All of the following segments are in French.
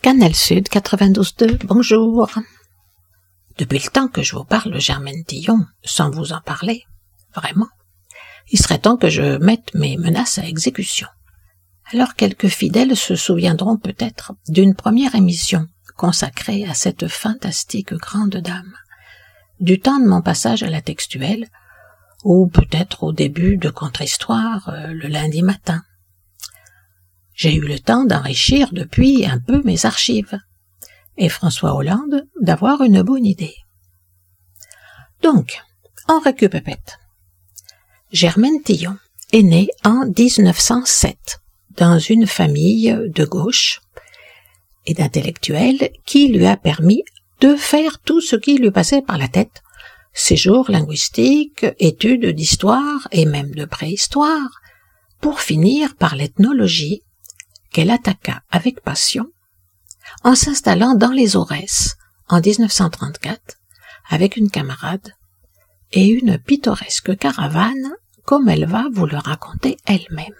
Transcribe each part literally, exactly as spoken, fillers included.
Canal Sud quatre-vingt-douze deux, bonjour. Depuis le temps que je vous parle de Germaine Tillon, sans vous en parler, vraiment, il serait temps que je mette mes menaces à exécution. Alors quelques fidèles se souviendront peut-être d'une première émission consacrée à cette fantastique grande dame, du temps de mon passage à la textuelle, ou peut-être au début de Contre-Histoire, euh, le lundi matin. J'ai eu le temps d'enrichir depuis un peu mes archives, et François Hollande d'avoir une bonne idée. Donc, en récupépète. Germaine Tillon est née en dix-neuf cent sept dans une famille de gauche et d'intellectuels qui lui a permis de faire tout ce qui lui passait par la tête, séjours linguistiques, études d'histoire et même de préhistoire, pour finir par l'ethnologie qu'elle attaqua avec passion en s'installant dans les Aurès en dix-neuf cent trente-quatre avec une camarade et une pittoresque caravane comme elle va vous le raconter elle-même.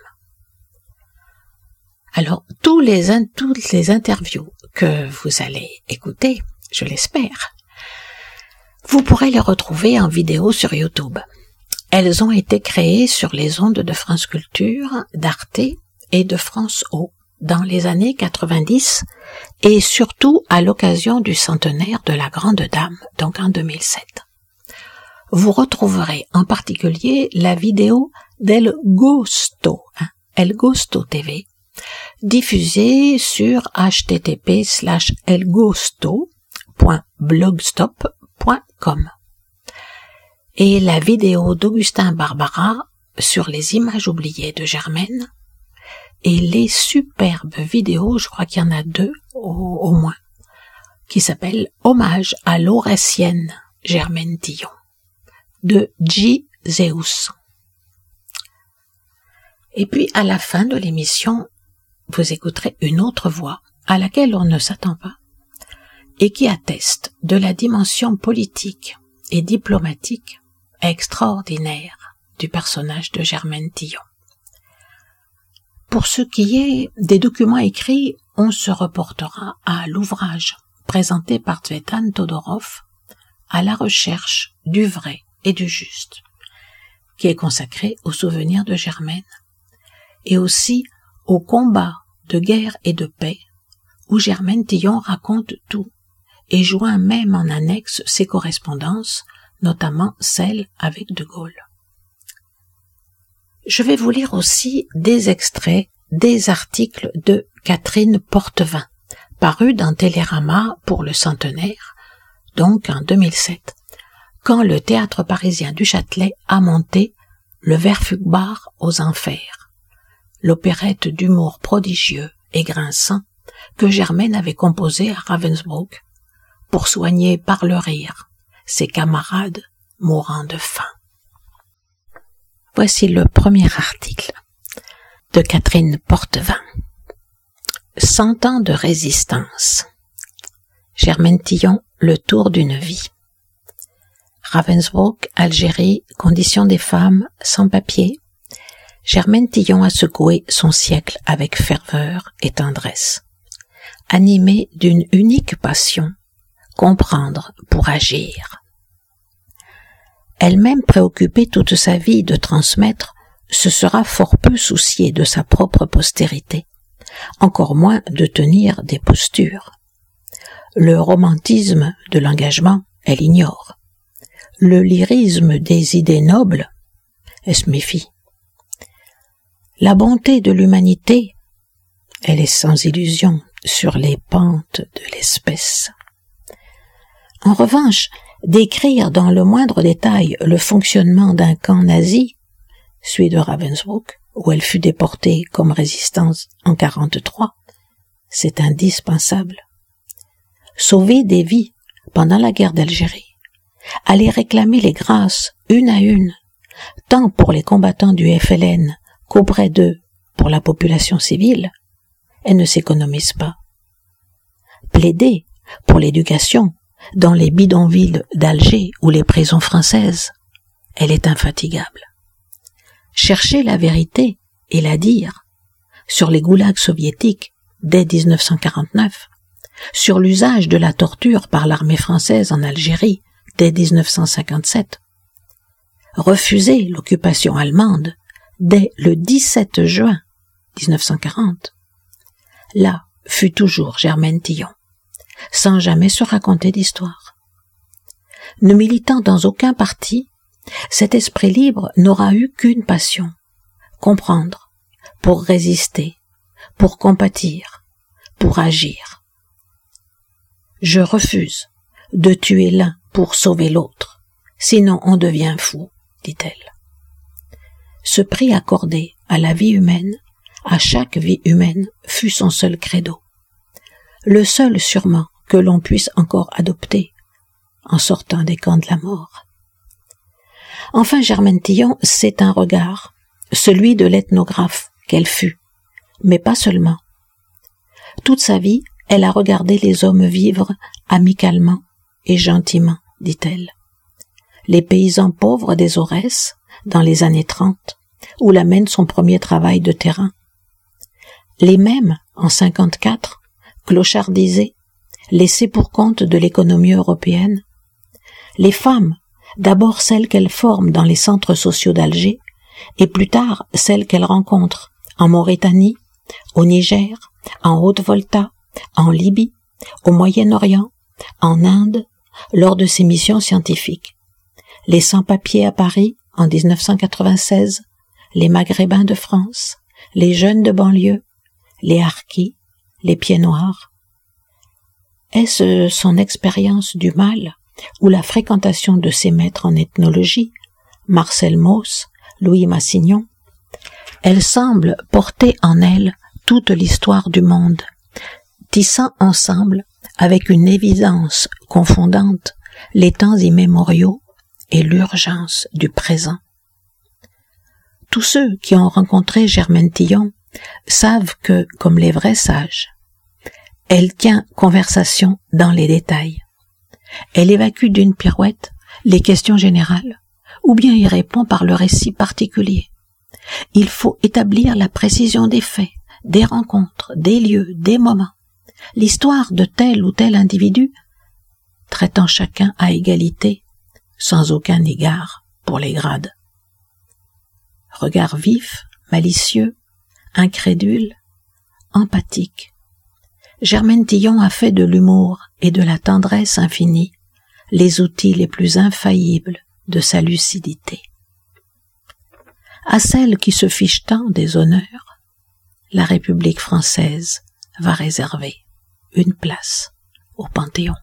Alors, tous les, toutes les interviews que vous allez écouter, je l'espère, vous pourrez les retrouver en vidéo sur YouTube. Elles ont été créées sur les ondes de France Culture, d'Arte et de France O dans les années quatre-vingt-dix et surtout à l'occasion du centenaire de la Grande Dame, donc en deux mille sept. Vous retrouverez en particulier la vidéo d'El Gosto, hein, El Gosto T V, diffusée sur h t t p slash elgosto point blogstop point com et la vidéo d'Augustin Barbara sur les images oubliées de Germaine et les superbes vidéos, je crois qu'il y en a deux au, au moins, qui s'appellent Hommage à l'Auressienne Germaine Tillon de G. Zeus. Et puis à la fin de l'émission, vous écouterez une autre voix à laquelle on ne s'attend pas et qui atteste de la dimension politique et diplomatique extraordinaire du personnage de Germaine Tillon. Pour ce qui est des documents écrits, on se reportera à l'ouvrage présenté par Tsvetan Todorov, À la recherche du vrai et du juste, qui est consacré au souvenir de Germaine, et aussi au combat de guerre et de paix, où Germaine Tillon raconte tout, et joint même en annexe ses correspondances, notamment celles avec De Gaulle. Je vais vous lire aussi des extraits des articles de Catherine Portevin, parus dans Télérama pour le centenaire, donc en deux mille sept, quand le théâtre parisien du Châtelet a monté Le Verfugbar aux Enfers, l'opérette d'humour prodigieux et grinçant que Germaine avait composé à Ravensbrück pour soigner par le rire ses camarades mourant de faim. Voici le premier article de Catherine Portevin. Cent ans de résistance. Germaine Tillon, le tour d'une vie. Ravensbrück, Algérie, conditions des femmes, sans papier. Germaine Tillon a secoué son siècle avec ferveur et tendresse. Animée d'une unique passion, comprendre pour agir. Elle-même préoccupée toute sa vie de transmettre, se sera fort peu souciée de sa propre postérité, encore moins de tenir des postures. Le romantisme de l'engagement, elle ignore. Le lyrisme des idées nobles, elle se méfie. La bonté de l'humanité, elle est sans illusion sur les pentes de l'espèce. En revanche, décrire dans le moindre détail le fonctionnement d'un camp nazi, celui de Ravensbrück, où elle fut déportée comme résistance en quarante-trois, c'est indispensable. Sauver des vies pendant la guerre d'Algérie, aller réclamer les grâces une à une, tant pour les combattants du F L N qu'auprès d'eux pour la population civile, elle ne s'économise pas. Plaider pour l'éducation dans les bidonvilles d'Alger ou les prisons françaises, elle est infatigable. Chercher la vérité et la dire sur les goulags soviétiques dès dix-neuf cent quarante-neuf, sur l'usage de la torture par l'armée française en Algérie dès dix-neuf cent cinquante-sept, refuser l'occupation allemande dès le dix-sept juin dix-neuf cent quarante, là fut toujours Germaine Tillon, sans jamais se raconter d'histoire. Ne militant dans aucun parti, cet esprit libre n'aura eu qu'une passion, comprendre, pour résister, pour compatir, pour agir. Je refuse de tuer l'un pour sauver l'autre, sinon on devient fou, dit-elle. Ce prix accordé à la vie humaine, à chaque vie humaine, fut son seul credo, le seul sûrement que l'on puisse encore adopter en sortant des camps de la mort. Enfin, Germaine Tillon, c'est un regard, celui de l'ethnographe qu'elle fut, mais pas seulement. Toute sa vie, elle a regardé les hommes vivre amicalement et gentiment, dit-elle. Les paysans pauvres des Aurès, dans les années trente, où l'amène son premier travail de terrain. Les mêmes, en cinquante-quatre, clochardisés, laissés pour compte de l'économie européenne. Les femmes, d'abord celles qu'elle forme dans les centres sociaux d'Alger, et plus tard celles qu'elle rencontre en Mauritanie, au Niger, en Haute-Volta, en Libye, au Moyen-Orient, en Inde, lors de ses missions scientifiques. Les sans-papiers à Paris en dix-neuf cent quatre-vingt-seize, les Maghrébins de France, les jeunes de banlieue, les harkis, les pieds noirs. Est-ce son expérience du mal ou la fréquentation de ses maîtres en ethnologie, Marcel Mauss, Louis Massignon? Elle semble porter en elle toute l'histoire du monde, tissant ensemble, avec une évidence confondante, les temps immémoriaux et l'urgence du présent. Tous ceux qui ont rencontré Germaine Tillon savent que, comme les vrais sages, elle tient conversation dans les détails. Elle évacue d'une pirouette les questions générales, ou bien y répond par le récit particulier. Il faut établir la précision des faits, des rencontres, des lieux, des moments, l'histoire de tel ou tel individu, traitant chacun à égalité, sans aucun égard pour les grades. Regard vif, malicieux, incrédule, empathique. Germaine Tillon a fait de l'humour et de la tendresse infinie les outils les plus infaillibles de sa lucidité. À celle qui se fiche tant des honneurs, la République française va réserver une place au Panthéon.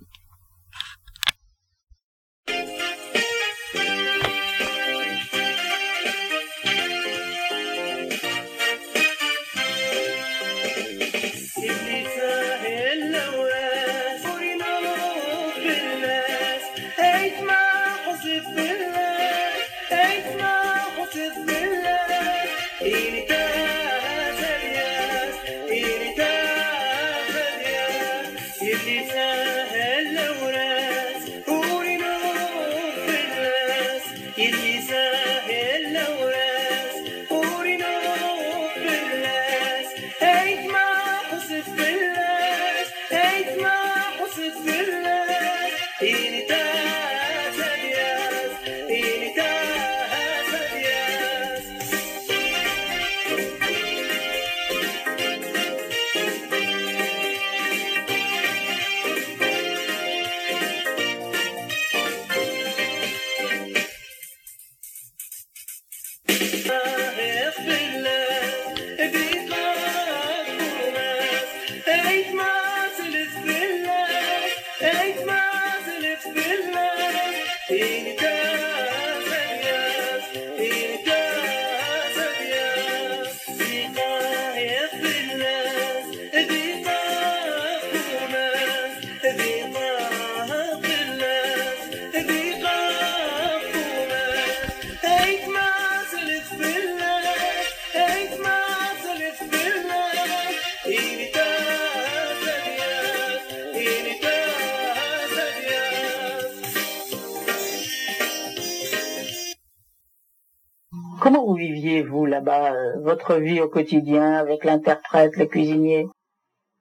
Comment vous viviez, vous, là-bas, euh, votre vie au quotidien avec l'interprète, le cuisinier?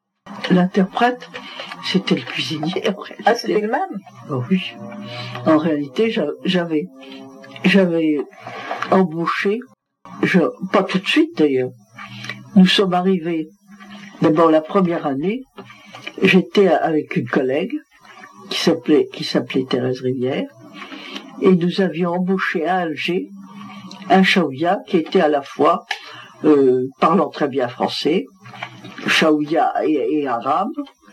L'interprète, c'était le cuisinier. Ah, c'était le même? Oh oui. En réalité, j'avais, j'avais embauché, je, pas tout de suite d'ailleurs. Nous sommes arrivés, d'abord la première année, j'étais avec une collègue qui s'appelait, qui s'appelait Thérèse Rivière, et nous avions embauché à Alger un chaouia qui était à la fois euh, parlant très bien français, chaouia et, et arabe,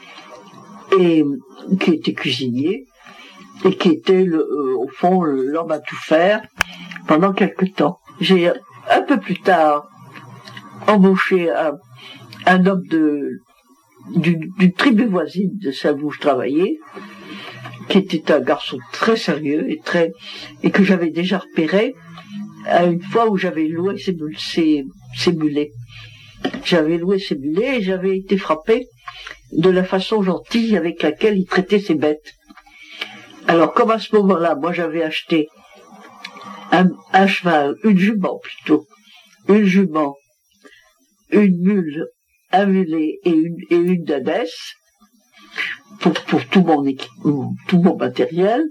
et qui était cuisinier, et qui était le, euh, au fond l'homme à tout faire pendant quelque temps. J'ai un peu plus tard embauché un, un homme de d'une, d'une tribu voisine de celle où je travaillais, qui était un garçon très sérieux et très et que j'avais déjà repéré à une fois où j'avais loué ses, ses, ses mulets. J'avais loué ses mulets et j'avais été frappé de la façon gentille avec laquelle il traitait ses bêtes. Alors, comme à ce moment-là, moi j'avais acheté un, un cheval, une jument plutôt, une jument, une mule, un mulet et une, et une d'ânesse pour, pour tout mon équipement, tout mon matériel,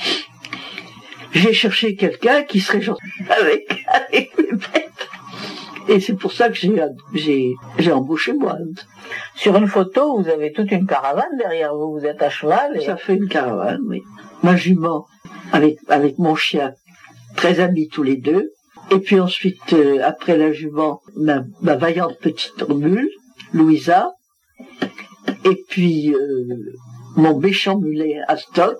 j'ai cherché quelqu'un qui serait gentil avec, avec les bêtes. Et c'est pour ça que j'ai, j'ai, j'ai embauché moi. Sur une photo, vous avez toute une caravane derrière vous, vous êtes à cheval. Et... Ça fait une caravane, oui. Ma jument, avec, avec mon chien, très amis tous les deux. Et puis ensuite, euh, après la jument, ma, ma vaillante petite mule, Louisa. Et puis, euh, mon méchant mulet, Astot.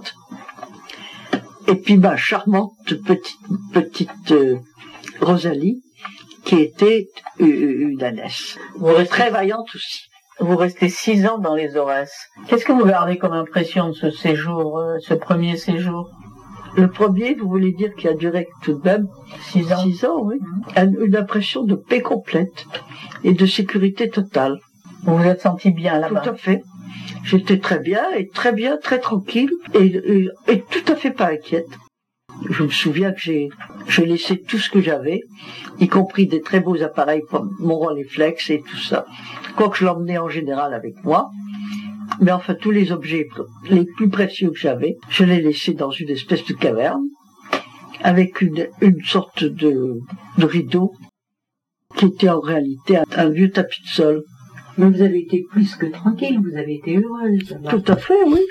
Et puis ma charmante petite, petite euh, Rosalie, qui était une ânesse. Vous restez très vaillante aussi. Vous restez six ans dans les Aurès. Qu'est-ce que vous gardez comme impression de ce séjour, euh, ce premier séjour? Le premier, vous voulez dire qu'il a duré tout de même six ans. Six ans, oui. Mmh. Une impression de paix complète et de sécurité totale. Vous vous êtes senti bien là-bas? Tout à fait. J'étais très bien, et très bien, très tranquille, et, et, et tout à fait pas inquiète. Je me souviens que j'ai, j'ai laissé tout ce que j'avais, y compris des très beaux appareils comme mon Rolleiflex et tout ça. Quoique je l'emmenais en général avec moi. Mais enfin, tous les objets les plus précieux que j'avais, je les laissais dans une espèce de caverne, avec une, une sorte de, de rideau, qui était en réalité un, un vieux tapis de sol. Mais vous avez été plus que tranquille, vous avez été heureuse. Tout à fait, oui.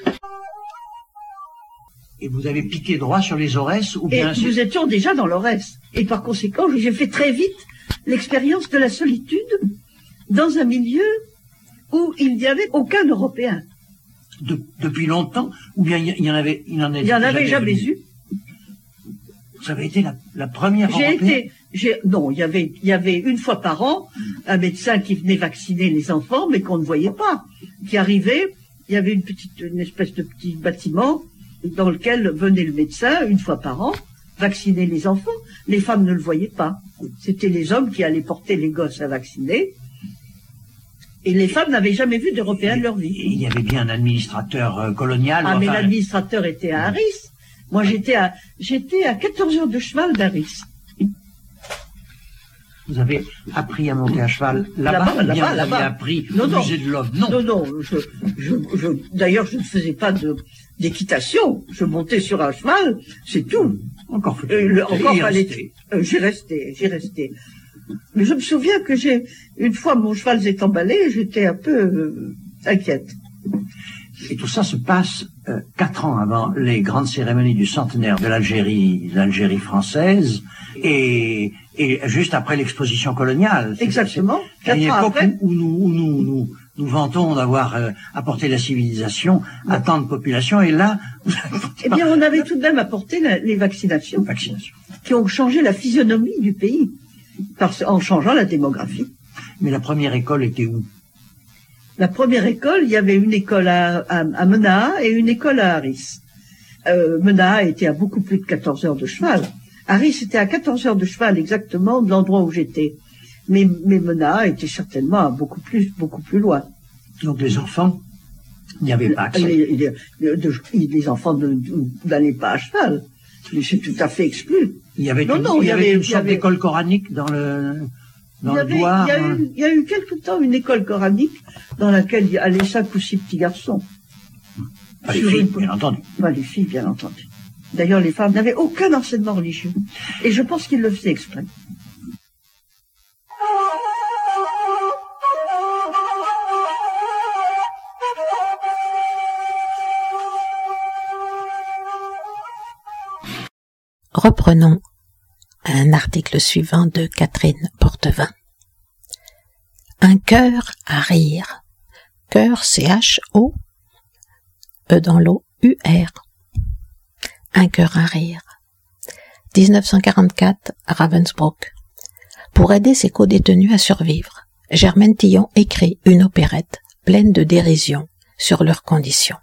Et vous avez piqué droit sur les Aurès ou bien... Et nous étions déjà dans l'Aurès. Et par conséquent, j'ai fait très vite l'expérience de la solitude dans un milieu où il n'y avait aucun Européen. De, depuis longtemps? Ou bien il y, y en avait... Il n'y en avait jamais eu. Vous avez été la, la première J'ai Européenne? été... J'ai, non, il y avait, il y avait une fois par an un médecin qui venait vacciner les enfants, mais qu'on ne voyait pas, qui arrivait. Il y avait une petite, une espèce de petit bâtiment dans lequel venait le médecin une fois par an vacciner les enfants. Les femmes ne le voyaient pas. C'était les hommes qui allaient porter les gosses à vacciner. Et les femmes n'avaient jamais vu d'Européens de leur vie. Et il y avait bien un administrateur euh, colonial. Ah, enfin... mais l'administrateur était à Arris. Moi, j'étais à, j'étais à quatorze heures de cheval d'Arris. Vous avez appris à monter à cheval là-bas, là-bas, ou bien là-bas, vous là-bas. avez appris Non, au non. musée de l'homme? Non, non, non. Je, je, je, d'ailleurs, je ne faisais pas de, d'équitation. Je montais sur un cheval, c'est tout. Encore faut Euh, le, encore y fallait. rester. Euh, j'y restais, j'y restais. Mais je me souviens que j'ai, une fois mon cheval s'est emballé, j'étais un peu euh, inquiète. Et tout ça se passe euh, quatre ans avant les grandes cérémonies du centenaire de l'Algérie, l'Algérie française, et, et juste après l'exposition coloniale. C'est, Exactement. C'est, c'est une Quatre ans époque après. où, où nous, où nous, nous, nous vantons d'avoir euh, apporté la civilisation à tant de populations, et là, vous avez Eh bien, on avait tout de même apporté la, les vaccinations, vaccination. qui ont changé la physionomie du pays, parce, en changeant la démographie. Mais la première école était où? La première école, il y avait une école à, à, à Menaha et une école à Arris. Euh, Menaha était à beaucoup plus de quatorze heures de cheval. Arris était à quatorze heures de cheval exactement de l'endroit où j'étais. Mais, mais Menaha était certainement à beaucoup plus, beaucoup plus loin. Donc les enfants, il n'y avait pas accès. Les, les, les, de- les enfants ne- ne- n'allaient pas à cheval. C'est tout à fait exclu. Il y avait Non, une, non, il y il y avait avait- une il y sorte avait- d'école coranique dans le, dans il y le avait, doigt. il y a hein. eu, il y a eu quelque temps une école coranique dans laquelle il y allaient cinq ou six petits garçons. Pas les Sur filles, une- bien entendu. Bah, les filles, bien entendu. D'ailleurs, les femmes n'avaient aucun enseignement religieux. Et je pense qu'ils le faisaient exprès. Reprenons un article suivant de Catherine Portevin. Un cœur à rire. Cœur C H O E dans l'eau U R. Un cœur à rire. dix-neuf cent quarante-quatre, Ravensbrück. Pour aider ses co-détenus à survivre, Germaine Tillon écrit une opérette pleine de dérision sur leurs conditions.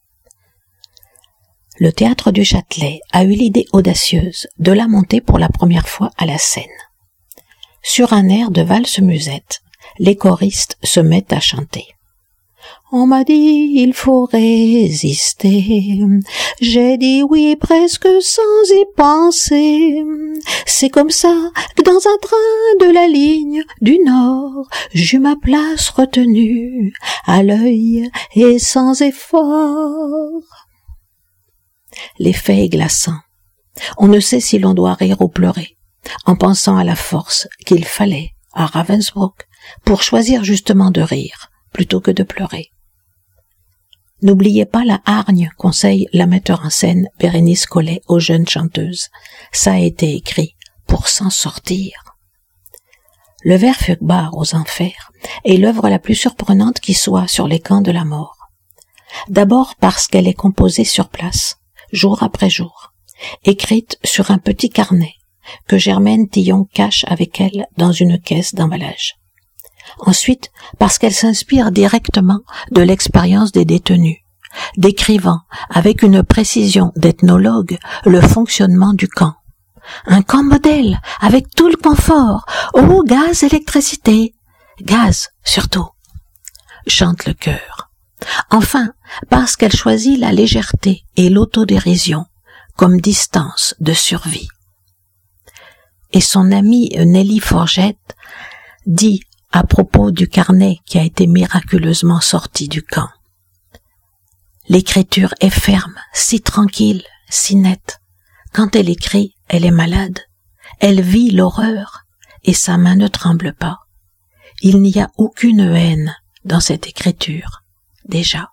Le théâtre du Châtelet a eu l'idée audacieuse de la monter pour la première fois à la scène. Sur un air de valse-musette, les choristes se mettent à chanter. On m'a dit il faut résister, j'ai dit oui presque sans y penser. C'est comme ça que dans un train de la ligne du Nord, j'eus ma place retenue, à l'œil et sans effort. L'effet est glaçant. On ne sait si l'on doit rire ou pleurer, en pensant à la force qu'il fallait à Ravensbrück pour choisir justement de rire plutôt que de pleurer. N'oubliez pas la hargne, conseille la metteur en scène Bérénice Collet aux jeunes chanteuses. Ça a été écrit pour s'en sortir. Le vers Fugbar aux enfers est l'œuvre la plus surprenante qui soit sur les camps de la mort. D'abord parce qu'elle est composée sur place, jour après jour, écrite sur un petit carnet que Germaine Tillon cache avec elle dans une caisse d'emballage. Ensuite, parce qu'elle s'inspire directement de l'expérience des détenus, décrivant avec une précision d'ethnologue le fonctionnement du camp. Un camp modèle, avec tout le confort, eau, gaz, électricité, gaz surtout, chante le chœur. Enfin, parce qu'elle choisit la légèreté et l'autodérision comme distance de survie. Et son amie Nelly Forgette dit à propos du carnet qui a été miraculeusement sorti du camp. L'écriture est ferme, si tranquille, si nette. Quand elle écrit, elle est malade. Elle vit l'horreur et sa main ne tremble pas. Il n'y a aucune haine dans cette écriture, déjà.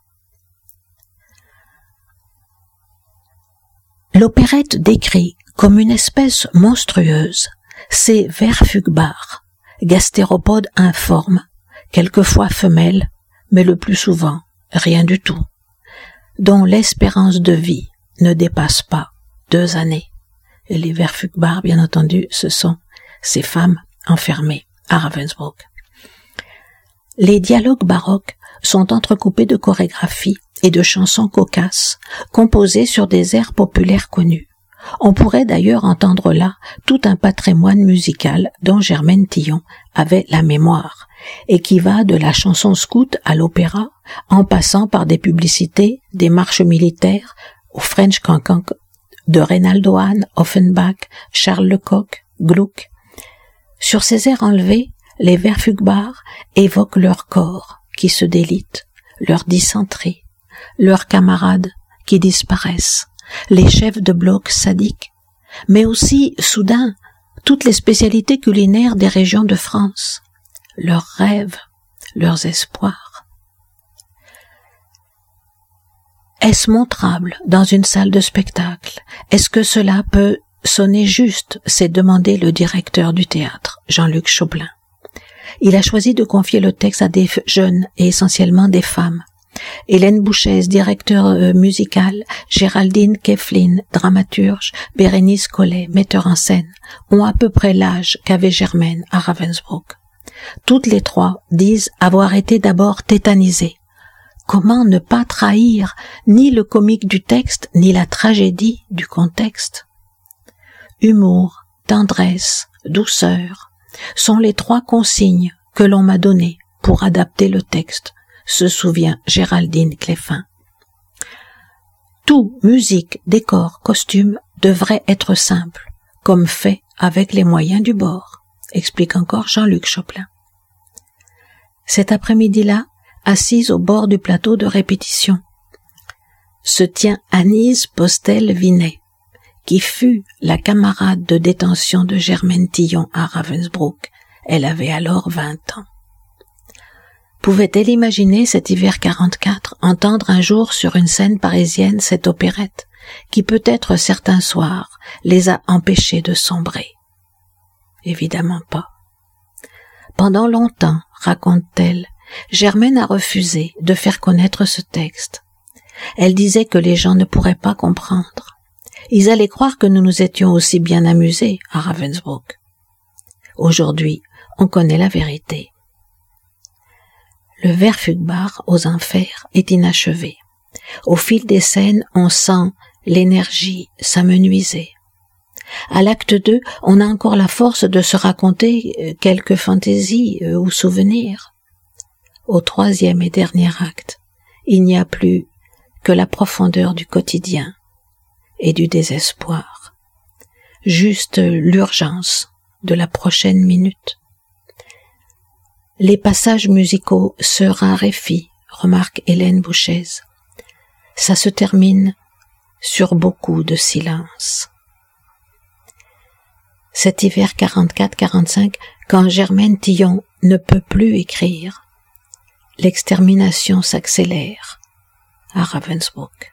L'opérette décrit comme une espèce monstrueuse ces vers Fugbar, gastéropodes informes, quelquefois femelles, mais le plus souvent rien du tout, dont l'espérance de vie ne dépasse pas deux années. Et les vers Fugbar, bien entendu, ce sont ces femmes enfermées à Ravensbrück. Les dialogues baroques sont entrecoupés de chorégraphies et de chansons cocasses, composées sur des airs populaires connus. On pourrait d'ailleurs entendre là tout un patrimoine musical dont Germaine Tillon avait la mémoire, et qui va de la chanson scout à l'opéra, en passant par des publicités, des marches militaires, au French Cancan de Reynaldo Hahn, Offenbach, Charles Lecoq, Gluck. Sur ces airs enlevés, les vers Fugbar évoquent leur corps qui se délite, leur dysenterie, leurs camarades qui disparaissent, les chefs de bloc sadiques, mais aussi, soudain, toutes les spécialités culinaires des régions de France, leurs rêves, leurs espoirs. Est-ce montrable dans une salle de spectacle? Est-ce que cela peut sonner juste? s'est demandé le directeur du théâtre, Jean-Luc Choplin. Il a choisi de confier le texte à des jeunes et essentiellement des femmes. Hélène Bouchèze, directeur euh, musical, Géraldine Keflin, dramaturge, Bérénice Collet, metteur en scène, ont à peu près l'âge qu'avait Germaine à Ravensbrück. Toutes les trois disent avoir été d'abord tétanisées. Comment ne pas trahir ni le comique du texte, ni la tragédie du contexte? Humour, tendresse, douceur sont les trois consignes que l'on m'a données pour adapter le texte, se souvient Géraldine Cleffin. Tout, musique, décor, costume, devrait être simple, comme fait avec les moyens du bord, explique encore Jean-Luc Choplin. Cet après-midi-là, assise au bord du plateau de répétition, se tient Anise Postel-Vinet, qui fut la camarade de détention de Germaine Tillon à Ravensbrück. Elle avait alors vingt ans. Pouvait-elle imaginer cet hiver quarante-quatre entendre un jour sur une scène parisienne cette opérette qui peut-être certains soirs les a empêchés de sombrer? Évidemment pas. Pendant longtemps, raconte-t-elle, Germaine a refusé de faire connaître ce texte. Elle disait que les gens ne pourraient pas comprendre. Ils allaient croire que nous nous étions aussi bien amusés à Ravensbrück. Aujourd'hui, on connaît la vérité. Le vers Fugbar aux enfers est inachevé. Au fil des scènes, on sent l'énergie s'amenuiser. À l'acte deux, on a encore la force de se raconter quelques fantaisies ou souvenirs. Au troisième et dernier acte, il n'y a plus que la profondeur du quotidien et du désespoir. Juste l'urgence de la prochaine minute. Les passages musicaux se raréfient, remarque Hélène Bouchez. Ça se termine sur beaucoup de silence. Cet hiver quarante-quatre quarante-cinq, quand Germaine Tillon ne peut plus écrire, l'extermination s'accélère à Ravensbrück.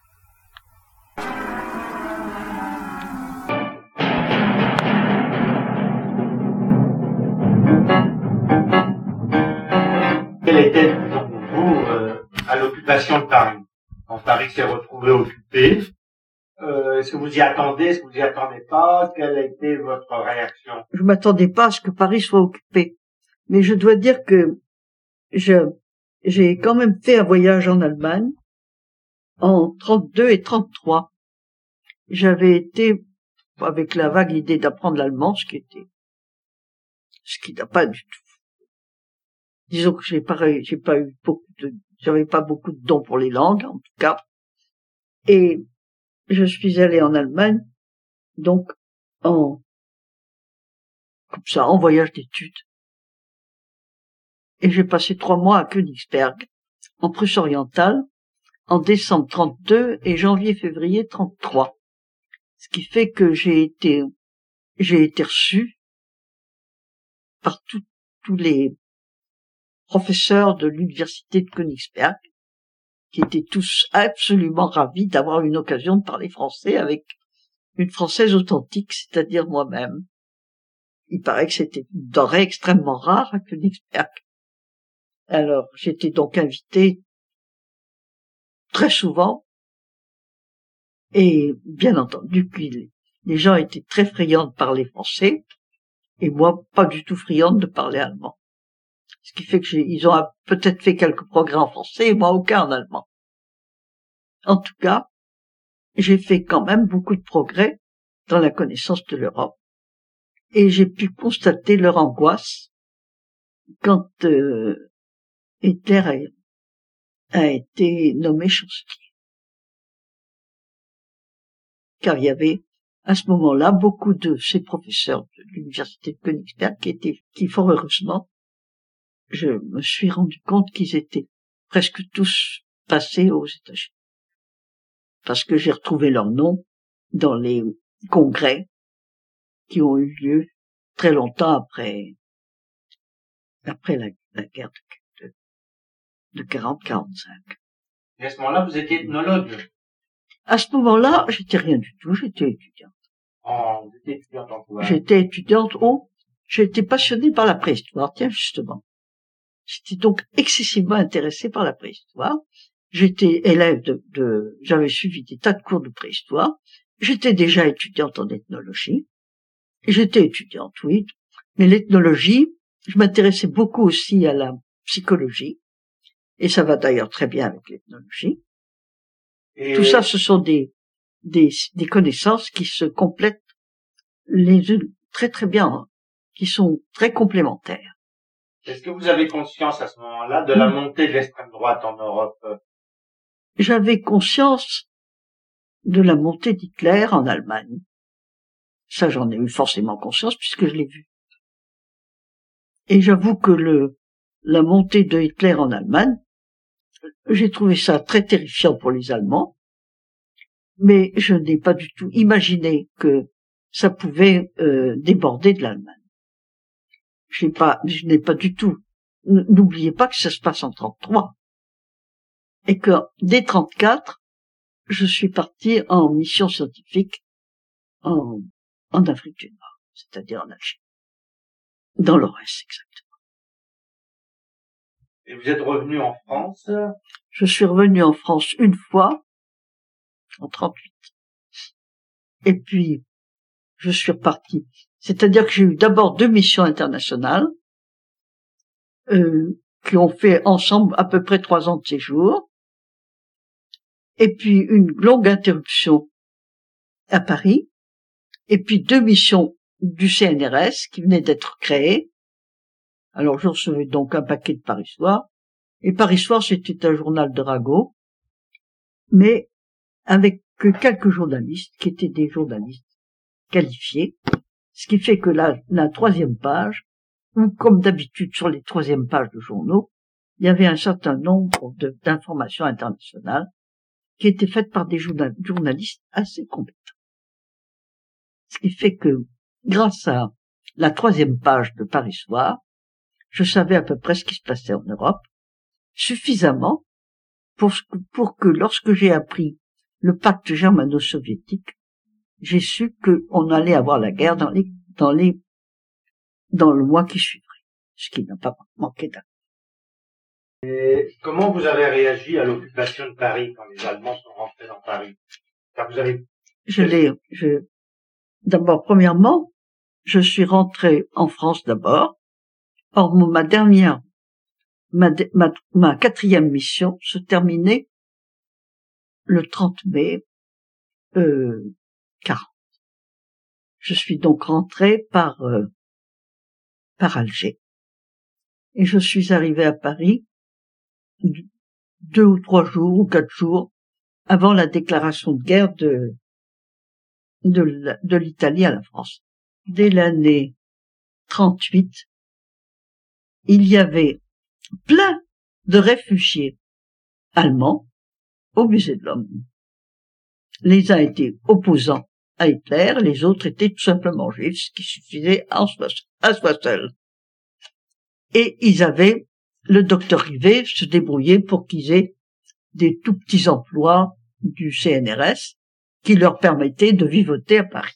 Quelle était pour vous euh, à l'occupation de Paris? Quand Paris s'est retrouvé occupé, euh, est-ce que vous y attendez, est-ce que vous y attendez pas? Quelle a été votre réaction? Je m'attendais pas à ce que Paris soit occupé, mais je dois dire que je j'ai quand même fait un voyage en Allemagne en trente-deux et trente-trois. J'avais été avec la vague idée d'apprendre l'allemand, ce qui était, ce qui n'a pas du tout. Disons que j'ai pas, j'ai pas eu beaucoup de, j'avais pas beaucoup de dons pour les langues, en tout cas. Et je suis allé en Allemagne, donc, en, comme ça, en voyage d'études. Et j'ai passé trois mois à Königsberg, en Prusse orientale, en décembre trente-deux et janvier-février trente-trois. Ce qui fait que j'ai été, j'ai été reçu par tout, tous les professeurs de l'université de Königsberg, qui étaient tous absolument ravis d'avoir une occasion de parler français avec une Française authentique, c'est-à-dire moi-même. Il paraît que c'était une denrée extrêmement rare à Königsberg. Alors, j'étais donc invité très souvent, et bien entendu, puis les gens étaient très friands de parler français, et moi, pas du tout friande de parler allemand. Ce qui fait que j'ai, ils ont peut-être fait quelques progrès en français, et moi aucun en allemand. En tout cas, j'ai fait quand même beaucoup de progrès dans la connaissance de l'Europe, et j'ai pu constater leur angoisse quand euh, Hitler a, a été nommé chancelier. Car il y avait à ce moment-là beaucoup de ces professeurs de l'université de Königsberg qui étaient, qui fort heureusement, je me suis rendu compte qu'ils étaient presque tous passés aux États-Unis. Parce que j'ai retrouvé leur nom dans les congrès qui ont eu lieu très longtemps après, après la, la guerre de, de, de quarante quarante-cinq. Et à ce moment-là, vous étiez ethnologue? À ce moment-là, j'étais rien du tout, j'étais étudiante. Oh, vous étiez étudiante en quoi? J'étais étudiante, oh, j'étais passionnée par la préhistoire, tiens, justement. J'étais donc excessivement intéressée par la préhistoire. J'étais élève de, de, j'avais suivi des tas de cours de préhistoire. J'étais déjà étudiante en ethnologie. J'étais étudiante, oui. Mais l'ethnologie, je m'intéressais beaucoup aussi à la psychologie. Et ça va d'ailleurs très bien avec l'ethnologie. Et tout ça, ce sont des, des, des connaissances qui se complètent les unes très très bien, qui sont très complémentaires. Est-ce que vous avez conscience à ce moment-là de la montée de l'extrême droite en Europe? J'avais conscience de la montée d'Hitler en Allemagne. Ça, j'en ai eu forcément conscience puisque je l'ai vu. Et j'avoue que le, la montée de Hitler en Allemagne, j'ai trouvé ça très terrifiant pour les Allemands, mais je n'ai pas du tout imaginé que ça pouvait euh, déborder de l'Allemagne. Je n'ai pas, je n'ai pas du tout. N'oubliez pas que ça se passe en trente-trois. Et que, dès trente-quatre, je suis parti en mission scientifique en, en Afrique du Nord, c'est-à-dire en Algérie. Dans l'Aurès, exactement. Et vous êtes revenu en France? Je suis revenu en France une fois, en trente-huit. Et puis, je suis reparti. C'est-à-dire que j'ai eu d'abord deux missions internationales, euh, qui ont fait ensemble à peu près trois ans de séjour, et puis une longue interruption à Paris, et puis deux missions du C N R S qui venaient d'être créées. Alors je recevais donc un paquet de Paris Soir, et Paris Soir c'était un journal de ragot, mais avec que quelques journalistes qui étaient des journalistes qualifiés, ce qui fait que la, la troisième page, ou comme d'habitude sur les troisièmes pages de journaux, il y avait un certain nombre de, d'informations internationales qui étaient faites par des journal, journalistes assez compétents. Ce qui fait que, grâce à la troisième page de Paris Soir, je savais à peu près ce qui se passait en Europe, suffisamment pour, pour que lorsque j'ai appris le pacte germano-soviétique, j'ai su qu'on allait avoir la guerre dans les, dans les, dans le mois qui suivrait, ce qui n'a pas manqué d'arriver. Et comment vous avez réagi à l'occupation de Paris quand les Allemands sont rentrés dans Paris? Car vous avez... Je l'ai, je, d'abord, premièrement, je suis rentré en France d'abord. Or, ma dernière, ma, ma, ma quatrième mission se terminait le trente mai, euh, quarante. Je suis donc rentré par, euh, par Alger. Et je suis arrivé à Paris deux ou trois jours ou quatre jours avant la déclaration de guerre de, de, de l'Italie à la France. Dès l'année trente-huit, il y avait plein de réfugiés allemands au musée de l'Homme. Les uns étaient opposants à Hitler, les autres étaient tout simplement juifs, ce qui suffisait à soi seul. Et ils avaient, le docteur Rivet se débrouillait pour qu'ils aient des tout petits emplois du C N R S qui leur permettaient de vivoter à Paris.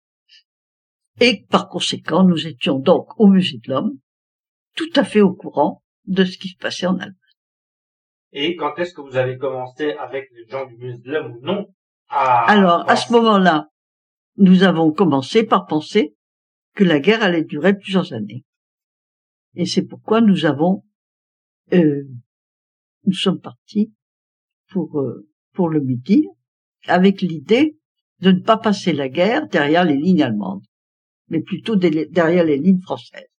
Et par conséquent, nous étions donc au musée de l'Homme, tout à fait au courant de ce qui se passait en Allemagne. Et quand est-ce que vous avez commencé avec les gens du musée de l'Homme ou non à... Alors, à ce moment-là, nous avons commencé par penser que la guerre allait durer plusieurs années. Et c'est pourquoi nous avons, euh, nous sommes partis pour, euh, pour le Midi, avec l'idée de ne pas passer la guerre derrière les lignes allemandes, mais plutôt derrière les lignes françaises.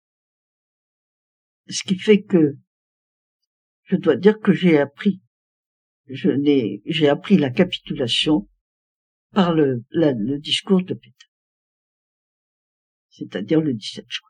Ce qui fait que, je dois dire que j'ai appris, je n'ai, j'ai appris la capitulation par le, la, le discours de Pétain. C'est-à-dire le dix-sept juin.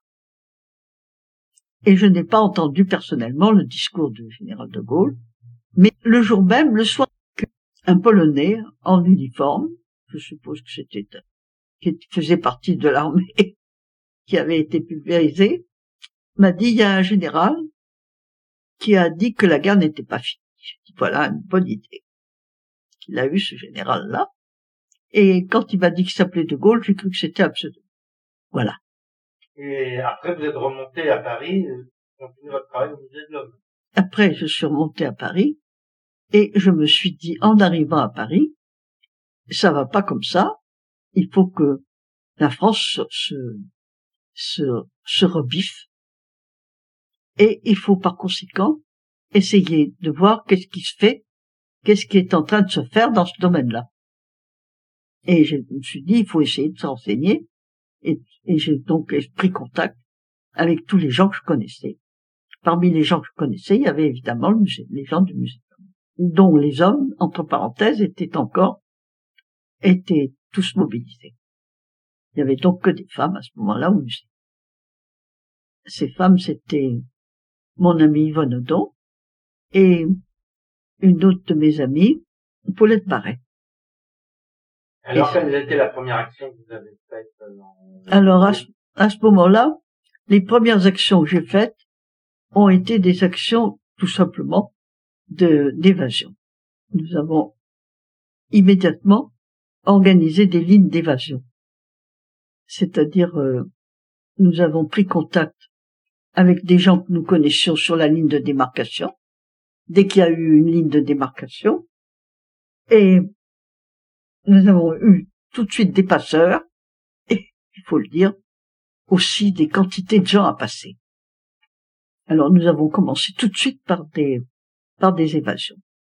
Et je n'ai pas entendu personnellement le discours du général de Gaulle, mais le jour même, le soir, un Polonais en uniforme, je suppose que c'était, qui faisait partie de l'armée, qui avait été pulvérisé, m'a dit, il y a un général qui a dit que la guerre n'était pas finie. J'ai dit, voilà une bonne idée. Il a eu ce général-là. Et quand il m'a dit qu'il s'appelait de Gaulle, j'ai cru que c'était un pseudo. Voilà. Et après, vous êtes remonté à Paris, continuez votre travail au musée de l'Homme. Après, je suis remonté à Paris, et je me suis dit, en arrivant à Paris, ça va pas comme ça, il faut que la France se, se, se, se rebiffe, et il faut par conséquent essayer de voir qu'est-ce qui se fait, qu'est-ce qui est en train de se faire dans ce domaine-là. Et je me suis dit, il faut essayer de se renseigner, et, et j'ai donc pris contact avec tous les gens que je connaissais. Parmi les gens que je connaissais, il y avait évidemment le musée, les gens du musée, dont les hommes, entre parenthèses, étaient encore, étaient tous mobilisés. Il y avait donc que des femmes à ce moment-là au musée. ces femmes, c'était mon amie Yvonne Odon et une autre de mes amies, Paulette Barret. Alors, quelle était la première action que vous avez faite dans... Alors, à ce, à ce moment-là, les premières actions que j'ai faites ont été des actions, tout simplement, de, d'évasion. Nous avons immédiatement organisé des lignes d'évasion. C'est-à-dire, euh, nous avons pris contact avec des gens que nous connaissions sur la ligne de démarcation, dès qu'il y a eu une ligne de démarcation, et nous avons eu tout de suite des passeurs, et, il faut le dire, aussi des quantités de gens à passer. Alors nous avons commencé tout de suite par des, par des évasions.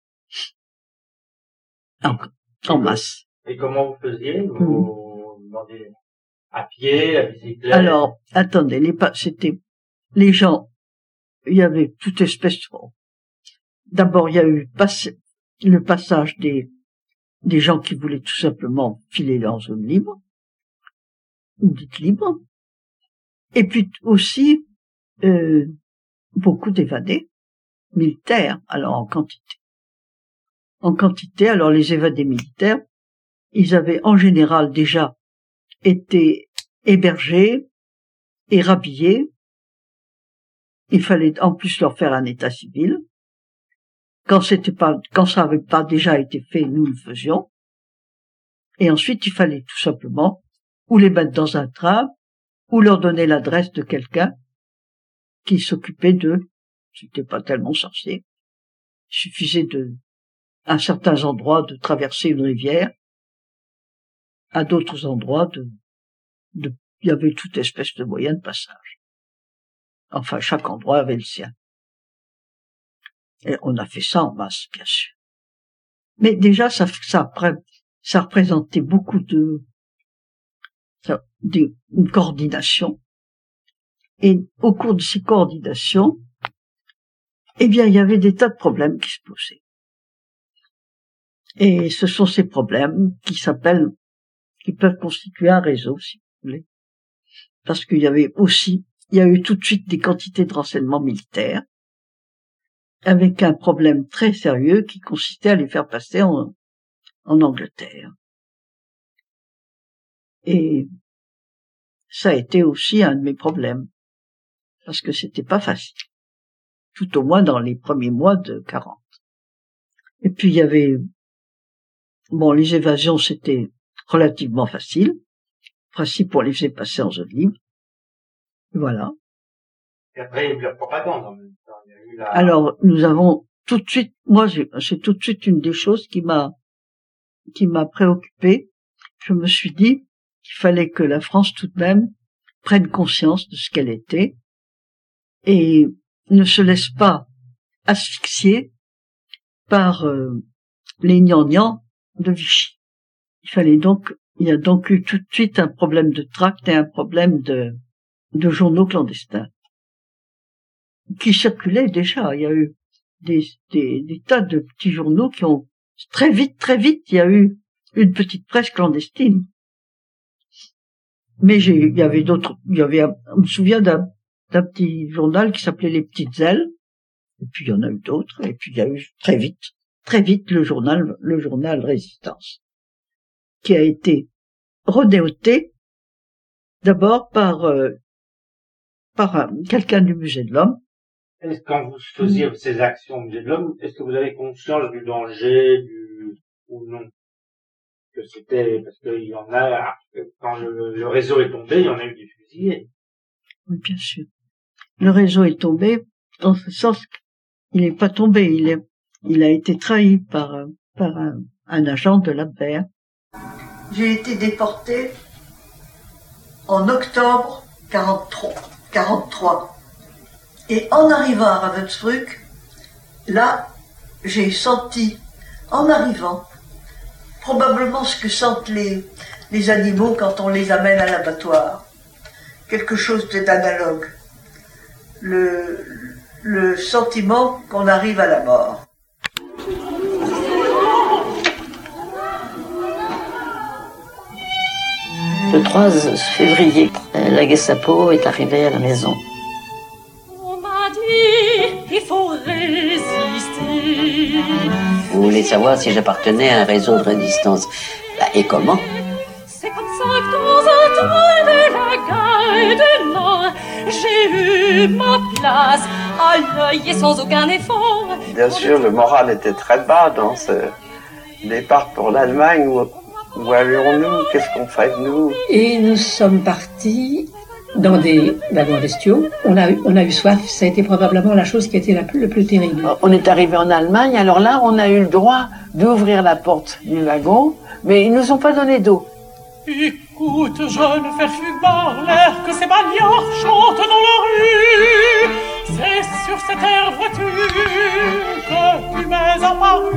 En, en masse. Et comment vous faisiez vous, mmh. dans des, à pied, à bicyclette? Alors, attendez, les pas, c'était, les gens, il y avait toute espèce de... D'abord, il y a eu passe, le passage des, des gens qui voulaient tout simplement filer leur zone libre, dite libre, et puis aussi euh, beaucoup d'évadés militaires, alors en quantité. En quantité, alors les évadés militaires, ils avaient en général déjà été hébergés et rhabillés. Il fallait en plus leur faire un état civil. Quand c'était pas, quand ça avait pas déjà été fait, nous le faisions. Et ensuite, il fallait tout simplement ou les mettre dans un train, ou leur donner l'adresse de quelqu'un qui s'occupait d'eux. C'était pas tellement sorcier. Il suffisait de, à certains endroits, de traverser une rivière. À d'autres endroits, de, de, il y avait toute espèce de moyen de passage. Enfin, chaque endroit avait le sien. Et on a fait ça en masse, bien sûr. Mais déjà, ça, ça, ça représentait beaucoup de, ça, de, une coordination. Et au cours de ces coordinations, eh bien, il y avait des tas de problèmes qui se posaient. Et ce sont ces problèmes qui s'appellent, qui peuvent constituer un réseau, si vous voulez. Parce qu'il y avait aussi, il y a eu tout de suite des quantités de renseignements militaires, avec un problème très sérieux qui consistait à les faire passer en, en Angleterre. Et ça a été aussi un de mes problèmes, parce que c'était pas facile, tout au moins dans les premiers mois de quarante. Et puis il y avait, bon, les évasions c'était relativement facile, en principe on les faisait passer en zone libre, voilà. Et après il y a eu la propagande en même temps. Il y a eu la... Alors nous avons tout de suite, moi c'est tout de suite une des choses qui m'a qui m'a préoccupée. Je me suis dit qu'il fallait que la France tout de même prenne conscience de ce qu'elle était et ne se laisse pas asphyxier par euh, les gnangnans de Vichy. Il fallait donc, il y a donc eu tout de suite un problème de tract et un problème de, de journaux clandestins qui circulaient déjà. Il y a eu des, des, des tas de petits journaux qui ont très vite, très vite, il y a eu une petite presse clandestine. Mais j'ai, il y avait d'autres, il y avait, un, je me souviens d'un, d'un petit journal qui s'appelait Les Petites Ailes, et puis il y en a eu d'autres, et puis il y a eu très vite, très vite le journal, le journal Résistance, qui a été redéoté d'abord par, euh, par un, quelqu'un du Musée de l'Homme. Est-ce que quand vous faisiez ces actions au Musée de l'Homme, est-ce que vous avez conscience du danger, du, ou non? Que c'était, parce qu'il y en a, quand le, le réseau est tombé, il y en a eu des fusillés. Oui, bien sûr. Le réseau est tombé, dans ce sens qu'il n'est pas tombé, il est, il a été trahi par, par un, un agent de l'Abwehr. J'ai été déporté en octobre quarante-trois. Et en arrivant à Ravensbrück, là, j'ai senti, en arrivant, probablement ce que sentent les, les animaux quand on les amène à l'abattoir. Quelque chose d'analogue. Le, le sentiment qu'on arrive à la mort. Le trois février, la Gestapo est arrivée à la maison. savoir si j'appartenais à un réseau de résistance. Bah, et comment? C'est comme ça que dans un train de la gare du Nord, j'ai eu ma place à l'œil et sans aucun effort. Bien sûr, le moral était très bas dans ce départ pour l'Allemagne. Où, où allions-nous? Qu'est-ce qu'on fait de nous? Et nous sommes partis dans des wagons bestiaux. On a, on a eu soif, ça a été probablement la chose qui a été la plus, le plus terrible. On est arrivé en Allemagne, alors là, on a eu le droit d'ouvrir la porte du wagon, mais ils nous ont pas donné d'eau. Écoute, jeune Ferfugbar, l'air que ces bagnards chantent dans la rue. C'est sur cette air voiture que tu m'es apparu.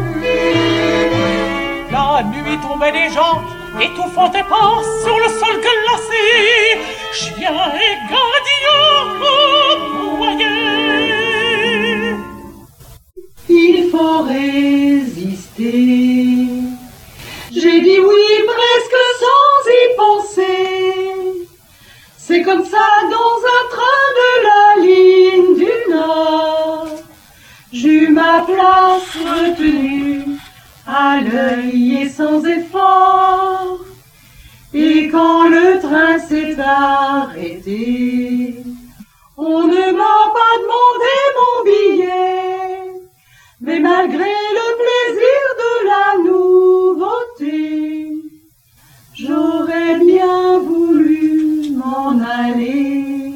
La nuit tombait déjà, étouffant tes pas sur le sol glacé. Chien et gardien aboyaient. Il faut résister. J'ai dit oui presque sans y penser. C'est comme ça dans un train de la ligne du Nord. J'eus ma place retenue à l'œil et sans effort. Et quand le train s'est arrêté, on ne m'a pas demandé mon billet, mais malgré le plaisir de la nouveauté, j'aurais bien voulu m'en aller.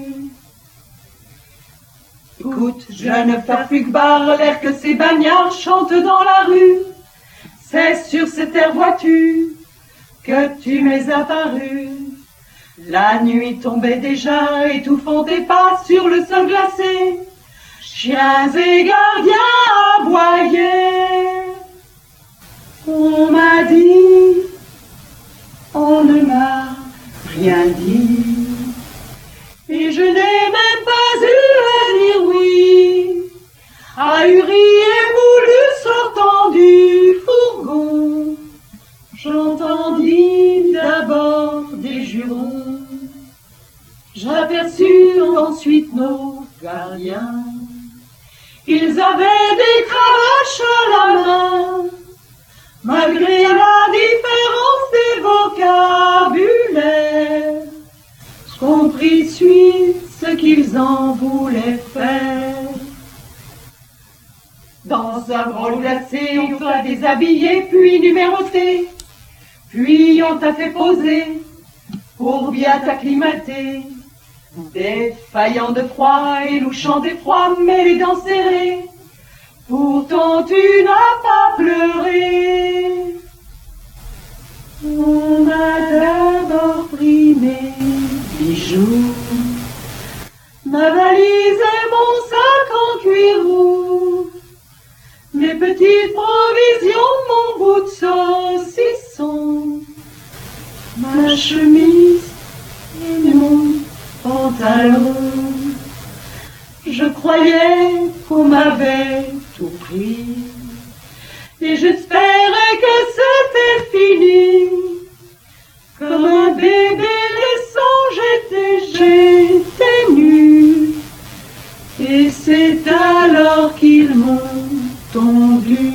Écoute, jeune Ferfugbar, l'air que ces bagnards chantent dans la rue, c'est sur cette air vois-tu que tu m'es apparu. La nuit tombait déjà, étouffant tes pas sur le sol glacé. Chiens et gardiens aboyaient. On m'a dit, on ne m'a rien dit. Et je n'ai même pas eu à dire oui. Ahuri et moulu sortant du fourgon, j'entendis d'abord des jurons. J'aperçus ensuite nos gardiens. Ils avaient des cravaches à la main, malgré la différence des vocabulaires. Je compris suite ce qu'ils en voulaient faire. Dans un grand glacé, on t'a déshabillé, puis numéroté, puis on t'a fait poser pour bien t'acclimater. Défaillant de froid et louchant d'effroi, mais les dents serrées, pourtant tu n'as pas pleuré. On m'a d'abord pris mes bijoux, ma valise et mon sac en cuir roux, mes petites provisions, mon bout de saucisson, ma chemise et mon pantalon. Je croyais qu'on m'avait tout pris, et j'espérais que c'était fini. Comme un bébé laissant, j'étais, j'étais nue, et c'est alors qu'ils m'ont tondu.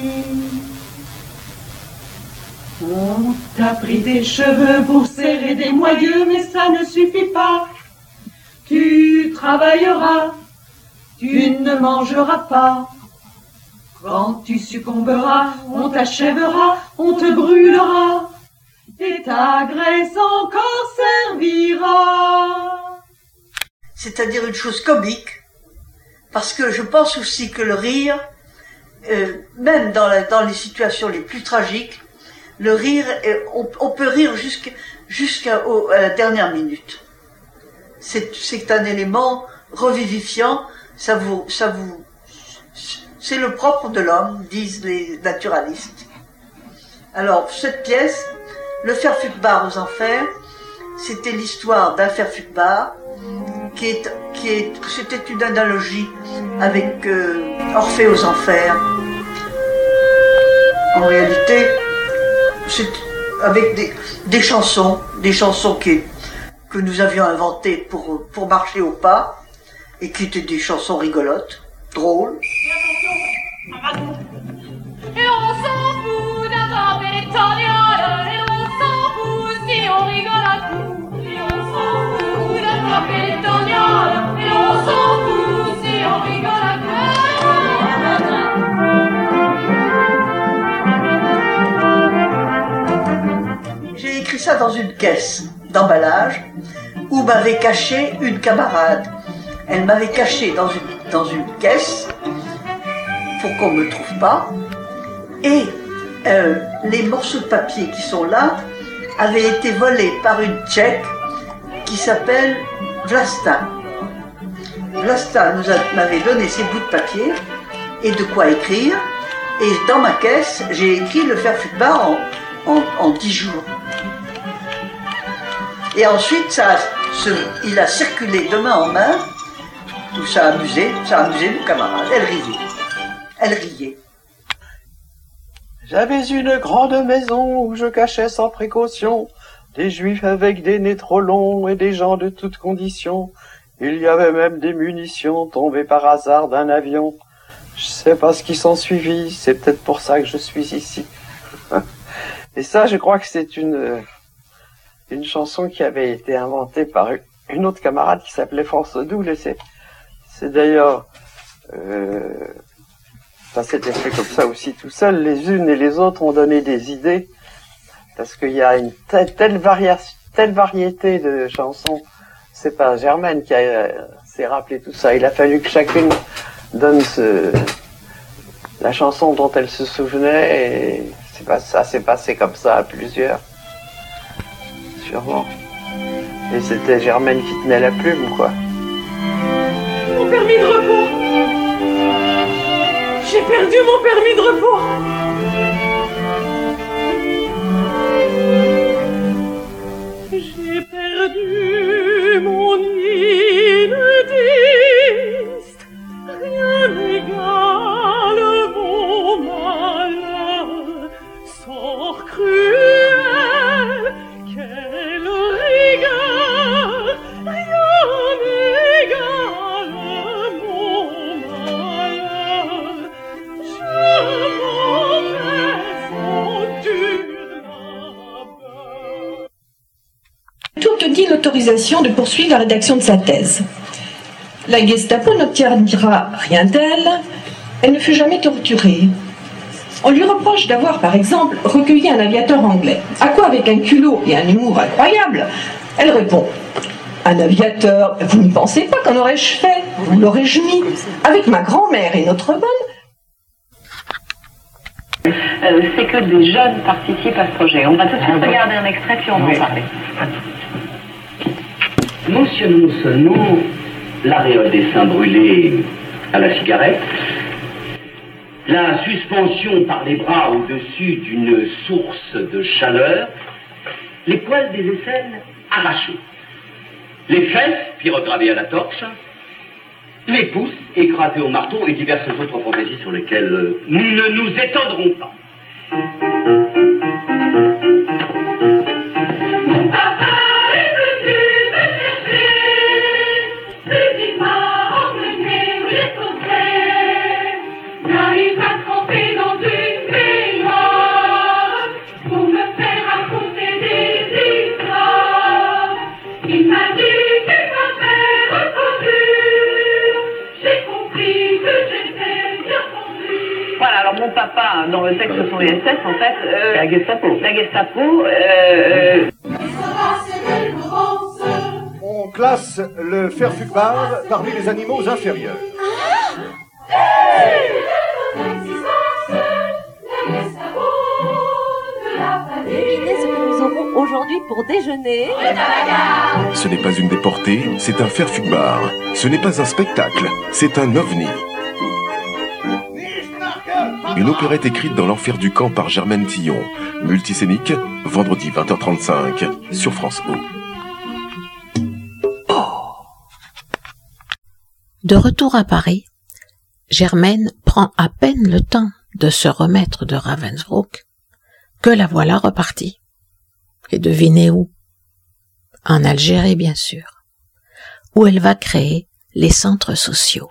On t'a pris des cheveux pour serrer des moyeux, mais ça ne suffit pas. Tu travailleras, tu ne mangeras pas. Quand tu succomberas, on t'achèvera, on te brûlera, et ta graisse encore servira. C'est-à-dire une chose comique, parce que je pense aussi que le rire, euh, même dans, la, dans les situations les plus tragiques, le rire, on, on peut rire jusqu'à jusqu'à la dernière minute. C'est, c'est un élément revivifiant, ça vous, ça vous, c'est le propre de l'homme, disent les naturalistes. Alors, cette pièce, le Ferfugbar aux enfers, c'était l'histoire d'un Ferfugbar qui est, qui est, c'était une analogie avec euh, Orphée aux enfers. En réalité, c'est avec des, des chansons, des chansons qui, que nous avions inventées pour, pour marcher au pas, et qui étaient des chansons rigolotes, drôles. Et on s'en fout. ça dans une caisse d'emballage où m'avait caché une camarade. Elle m'avait caché dans une, dans une caisse pour qu'on ne me trouve pas. Et euh, les morceaux de papier qui sont là avaient été volés par une Tchèque qui s'appelle Vlasta. Vlasta nous a- m'avait donné ces bouts de papier et de quoi écrire. Et dans ma caisse, j'ai écrit le Verfügbar en, en, en dix jours. Et ensuite, ça, ce, il a circulé de main en main. Tout ça a amusé, ça a amusé nos camarades. Elle riait. Elle riait. J'avais une grande maison où je cachais sans précaution des juifs avec des nez trop longs et des gens de toutes conditions. Il y avait même des munitions tombées par hasard d'un avion. Je sais pas ce qui s'en suivit, c'est peut-être pour ça que je suis ici. Et ça, je crois que c'est une, une chanson qui avait été inventée par une autre camarade qui s'appelait France Doul, et c'est, c'est d'ailleurs, euh, ça s'était fait comme ça aussi tout seul. Les unes et les autres ont donné des idées, parce qu'il y a une telle, telle, varia- telle variété de chansons. C'est pas Germaine qui a, euh, s'est rappelé tout ça. Il a fallu que chacune donne ce, la chanson dont elle se souvenait, et c'est pas, ça s'est passé comme ça à plusieurs. Sûrement. Et c'était Germaine qui tenait la plume, quoi. Mon permis de repos. J'ai perdu mon permis de repos. J'ai perdu mon île d'Ist. Rien n'égale mon malheur. Sort cruel, quelle rigueur. Rien n'égale mon malheur. Je m'empresse au dur labeur. Tout dit l'autorisation de poursuivre la rédaction de sa thèse. La Gestapo n'obtiendra rien d'elle, elle ne fut jamais torturée. On lui reproche d'avoir, par exemple, recueilli un aviateur anglais. À quoi, avec un culot et un humour incroyable, elle répond « Un aviateur, vous ne pensez pas qu'en aurais-je fait? Vous l'aurais-je mis? Avec ma grand-mère et notre bonne ?» Euh, c'est que des jeunes participent à ce projet. On va tout de suite regarder un extrait puis on va en parler. Mentionnons seulement l'aréole des seins brûlés à la cigarette, la suspension par les bras au-dessus d'une source de chaleur, les poils des aisselles arrachés, les fesses pyrogravées à la torche, les pouces écrasés au marteau et diverses autres prophéties sur lesquelles euh, nous ne nous étendrons pas. Mon papa est venu me chercher, petit m'a emmené où les sauver. Là il m'a trempé dans une baignoire pour me faire raconter des histoires. Il m'a dit qu'il m'avait reconnu. J'ai compris que j'étais bien fondue. Voilà, alors mon papa, dans le texte, ce sont les S S, en fait. Euh, la Gestapo. La Gestapo. Euh, euh, On classe le Verfügbar parmi les animaux inférieurs. Devinez ce que nous aurons aujourd'hui pour déjeuner. Ce n'est pas une déportée, c'est un Verfügbar. Ce n'est pas un spectacle, c'est un ovni. Une opérette écrite dans l'enfer du camp par Germaine Tillon. Multiscénique, vendredi vingt heures trente-cinq, sur France O. De retour à Paris, Germaine prend à peine le temps de se remettre de Ravensbrück que la voilà repartie. Et devinez où? En Algérie, bien sûr, où elle va créer les centres sociaux.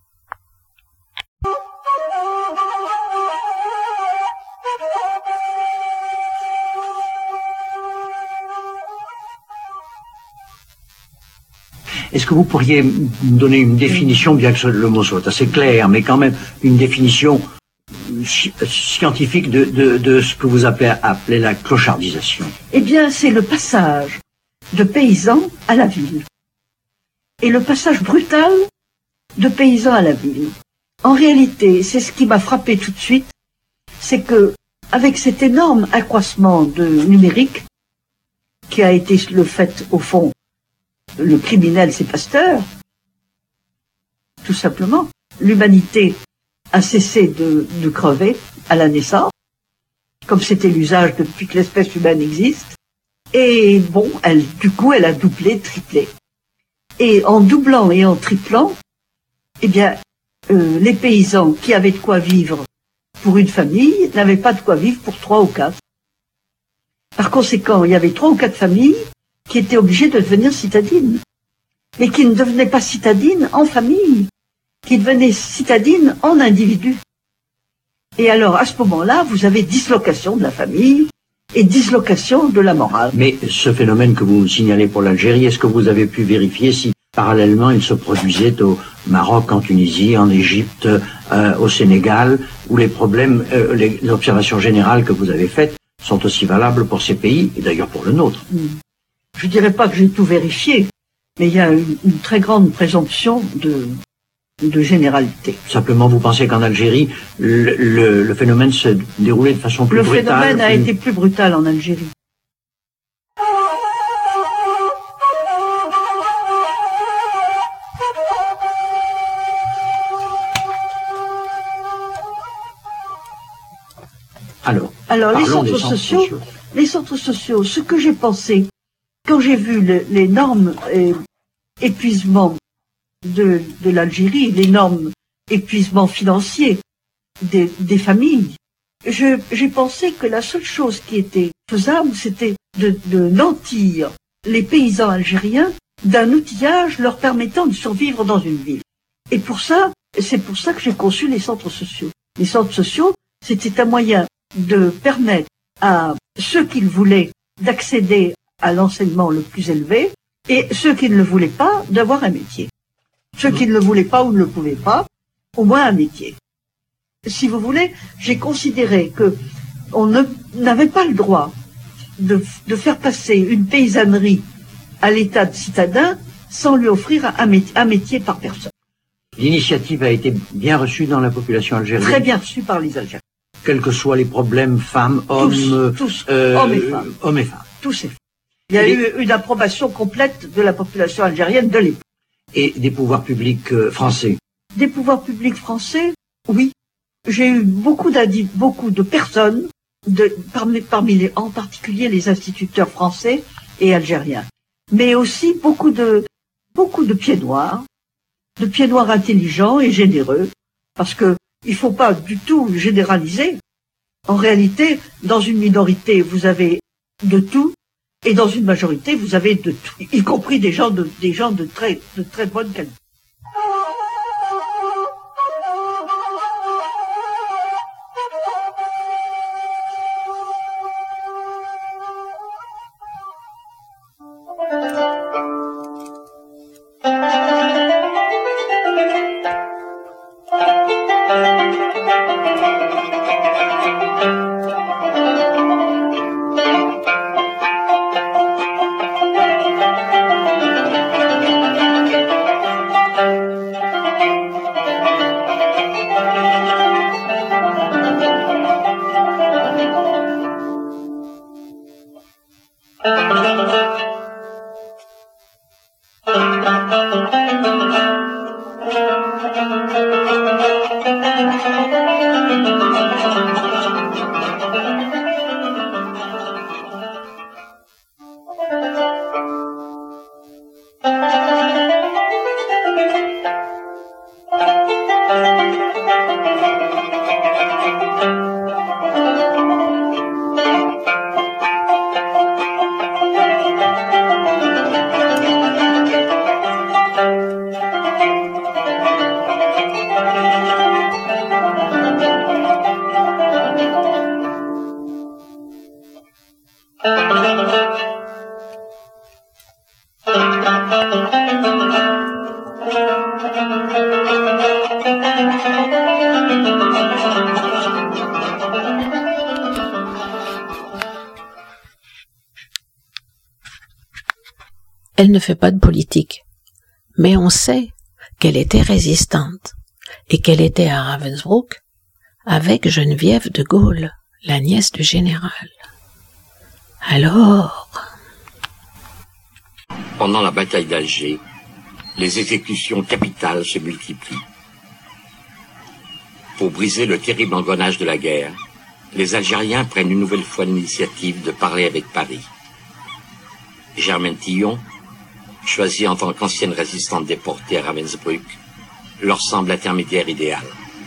Est-ce que vous pourriez me donner une définition, bien que le mot soit assez clair, mais quand même une définition scientifique de, de, de ce que vous appelez, appelez la clochardisation? Eh bien, c'est le passage de paysans à la ville. Et le passage brutal de paysans à la ville. En réalité, c'est ce qui m'a frappé tout de suite, c'est que, avec cet énorme accroissement de numérique, qui a été le fait, au fond, le criminel, c'est Pasteur, tout simplement, l'humanité a cessé de, de crever à la naissance, comme c'était l'usage depuis que l'espèce humaine existe, et bon, elle, du coup, elle a doublé, triplé. Et en doublant et en triplant, eh bien, euh, les paysans qui avaient de quoi vivre pour une famille n'avaient pas de quoi vivre pour trois ou quatre. Par conséquent, il y avait trois ou quatre familles qui étaient obligées de devenir citadines, mais qui ne devenaient pas citadines en famille, qui devenaient citadines en individus. Et alors, à ce moment-là, vous avez dislocation de la famille et dislocation de la morale. Mais ce phénomène que vous signalez pour l'Algérie, est-ce que vous avez pu vérifier si parallèlement il se produisait au Maroc, en Tunisie, en Égypte, euh, au Sénégal, où les problèmes, euh, les, les observations générales que vous avez faites sont aussi valables pour ces pays, et d'ailleurs pour le nôtre? Je ne dirais pas que j'ai tout vérifié, mais il y a une, une très grande présomption de, de généralité. Simplement, vous pensez qu'en Algérie, le, le, le phénomène se déroulait de façon plus le brutale? Le phénomène a plus... été plus brutal en Algérie. Alors, Alors les centres, centres sociaux, sociaux, les centres sociaux, ce que j'ai pensé quand j'ai vu l'énorme euh, épuisement de, de l'Algérie, l'énorme épuisement financier des, des familles, j'ai pensé que la seule chose qui était faisable, c'était de, de nantir les paysans algériens d'un outillage leur permettant de survivre dans une ville. Et pour ça, c'est pour ça que j'ai conçu les centres sociaux. Les centres sociaux, c'était un moyen de permettre à ceux qui le voulaient d'accéder à l'enseignement le plus élevé et ceux qui ne le voulaient pas d'avoir un métier. Ceux qui ne le voulaient pas ou ne le pouvaient pas, au moins un métier. Si vous voulez, j'ai considéré que on n'avait pas le droit de, de faire passer une paysannerie à l'état de citadin sans lui offrir un métier, un métier par personne. L'initiative a été bien reçue dans la population algérienne? Très bien reçue par les Algériens. Quels que soient les problèmes, femmes, hommes, tous, tous euh, hommes et femmes. Hommes et femmes. Tous et femmes. Il y a et eu des... une approbation complète de la population algérienne de l'époque. Et des pouvoirs publics euh, français? Des pouvoirs publics français, oui. J'ai eu beaucoup, beaucoup de personnes, de, parmi, parmi les, en particulier les instituteurs français et algériens, mais aussi beaucoup de, beaucoup de pieds noirs, de pieds noirs intelligents et généreux, parce que il ne faut pas du tout généraliser. En réalité, dans une minorité, vous avez de tout, et dans une majorité, vous avez de tout, y compris des gens de, des gens de très, de très bonne qualité. elle ne fait pas de politique. Mais on sait qu'elle était résistante et qu'elle était à Ravensbrück avec Geneviève de Gaulle, la nièce du général. Alors... Pendant la bataille d'Alger, les exécutions capitales se multiplient. Pour briser le terrible engrenage de la guerre, les Algériens prennent une nouvelle fois l'initiative de parler avec Paris. Germaine Tillon, choisie en tant qu'ancienne résistante déportée à Ravensbrück, leur semble l'intermédiaire idéal.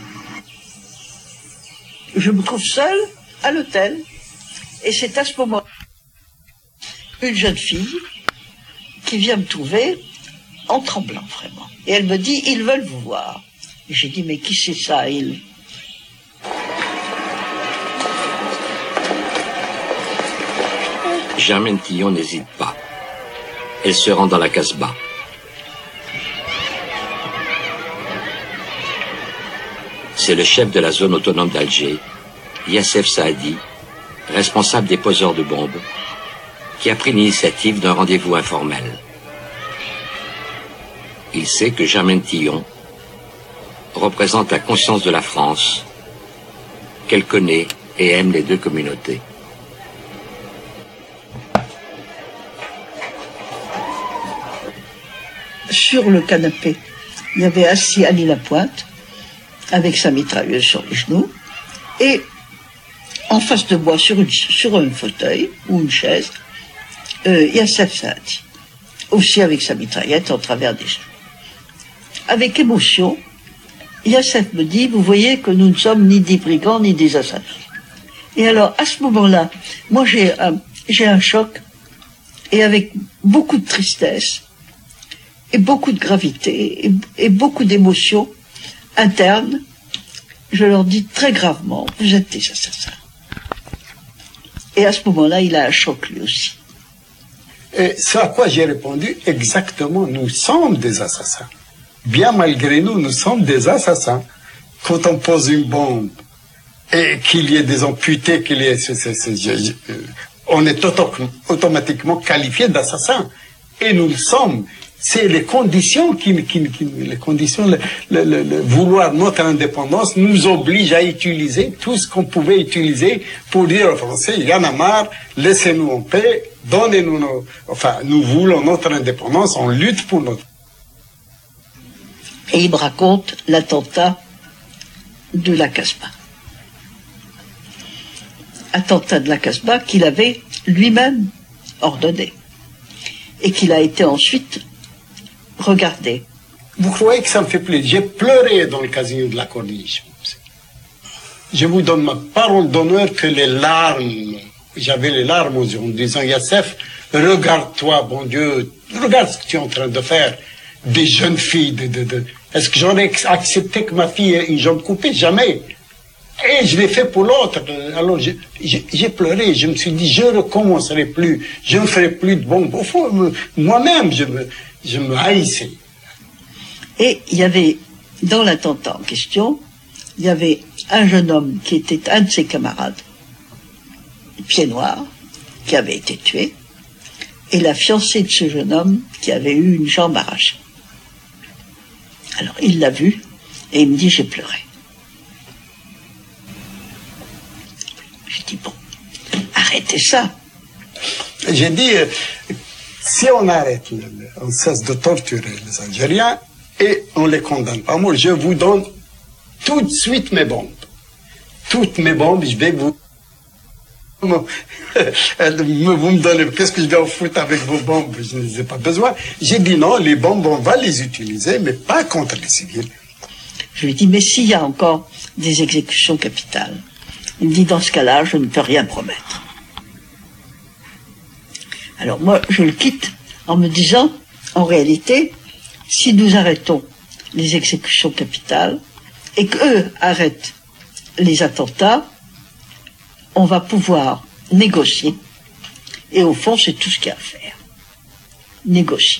Je me trouve seule à l'hôtel, et c'est à ce moment une jeune fille qui vient me trouver en tremblant vraiment. Et elle me dit, ils veulent vous voir. Et j'ai dit, mais qui c'est ça, ils? Germaine Tillon n'hésite pas. Elle se rend dans la Casbah. C'est le chef de la zone autonome d'Alger, Yassef Saadi, responsable des poseurs de bombes, qui a pris l'initiative d'un rendez-vous informel. Il sait que Germaine Tillon représente la conscience de la France, qu'elle connaît et aime les deux communautés. Sur le canapé, il y avait assis Annie Lapointe, avec sa mitrailleuse sur les genoux, et en face de moi, sur, une, sur un fauteuil ou une chaise, euh, Yassef Saadi, aussi avec sa mitraillette en travers des genoux. Avec émotion, Yassef me dit, vous voyez que nous ne sommes ni des brigands ni des assassins. Et alors, à ce moment-là, moi j'ai un, j'ai un choc, et avec beaucoup de tristesse, et beaucoup de gravité, et, et beaucoup d'émotions internes, je leur dis très gravement, vous êtes des assassins. Et à ce moment-là, il a un choc lui aussi. Et ce à quoi j'ai répondu, exactement, nous sommes des assassins. Bien malgré nous, nous sommes des assassins. Quand on pose une bombe et qu'il y ait des amputés, qu'il y ait, c'est, c'est, c'est, je, je, on est auto, automatiquement qualifié d'assassin. Et nous le sommes. C'est les conditions qui, qui, qui les conditions, le, le, le, le vouloir notre indépendance nous oblige à utiliser tout ce qu'on pouvait utiliser pour dire aux Français, il y en a marre, laissez-nous en paix, donnez-nous nos, enfin, nous voulons notre indépendance, on lutte pour notre. Et il me raconte l'attentat de la Casbah. Attentat de la Casbah qu'il avait lui-même ordonné. Et qu'il a été ensuite regardé. Vous croyez que ça me fait plaisir? J'ai pleuré dans le casino de la Corniche. Je vous donne ma parole d'honneur que les larmes, j'avais les larmes aux yeux en disant, Yassef, regarde-toi, bon Dieu, regarde ce que tu es en train de faire. Des jeunes filles, de, de, de. Est-ce que j'aurais accepté que ma fille ait une jambe coupée? Jamais. Et je l'ai fait pour l'autre. Alors j'ai, j'ai, j'ai pleuré, je me suis dit, je ne recommencerai plus, je ne ferai plus de bombes. Au fond, moi-même, je me, je me haïssais. Et il y avait, dans l'attentat en question, il y avait un jeune homme qui était un de ses camarades, pied noir, qui avait été tué, et la fiancée de ce jeune homme qui avait eu une jambe arrachée. Alors il l'a vu, et il me dit, j'ai pleuré. J'ai dit, bon, arrêtez ça. J'ai dit, euh, si on arrête, le, le, on cesse de torturer les Algériens et on les condamne pas. Moi, je vous donne tout de suite mes bombes. Toutes mes bombes, je vais vous... vous me donnez, qu'est-ce que je vais en foutre avec vos bombes? Je n'en ai pas besoin. J'ai dit non, les bombes, on va les utiliser, mais pas contre les civils. Je lui ai dit, mais s'il y a encore des exécutions capitales, il me dit, dans ce cas-là, je ne peux rien promettre. Alors moi, je le quitte en me disant, en réalité, si nous arrêtons les exécutions capitales et qu'eux arrêtent les attentats, on va pouvoir négocier. Et au fond, c'est tout ce qu'il y a à faire. Négocier.